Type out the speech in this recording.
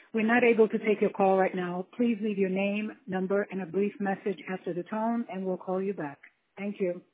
We're not able to take your call right now. Please leave your name, number, and a brief message after the tone, and we'll call you back. Thank you.